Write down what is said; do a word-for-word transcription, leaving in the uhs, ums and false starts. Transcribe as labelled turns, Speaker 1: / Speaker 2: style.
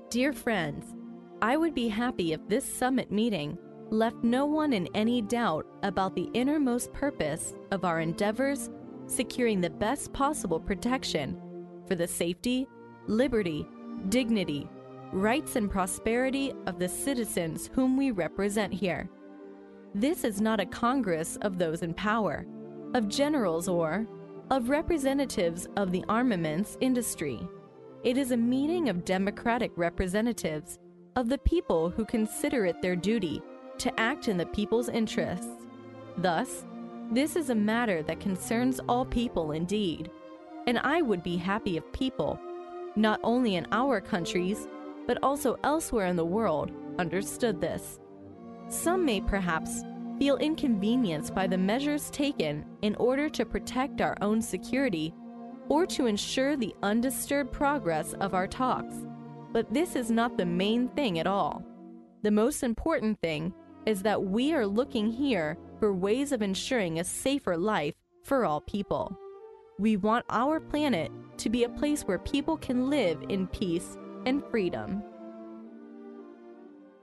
Speaker 1: Dear friends, I would be happy if this summit meeting left no one in any doubt about the innermost purpose of our endeavors securing the best possible protection for the safety, liberty, dignity, rights, and prosperity of the citizens whom we represent here. This is not a congress of those in power, of generals, or of representatives of the armaments industry. It is a meeting of democratic representatives of the people who consider it their duty to act in the people's interests. Thus, this is a matter that concerns all people indeed, and I would be happy if people, not only in our countries, but also elsewhere in the world, understood this. Some may perhaps feel inconvenienced by the measures taken in order to protect our own security or to ensure the undisturbed progress of our talks, but this is not the main thing at all. The most important thing is that we are looking here for ways of ensuring a safer life for all people. We want our planet to be a place where people can live in peace and freedom.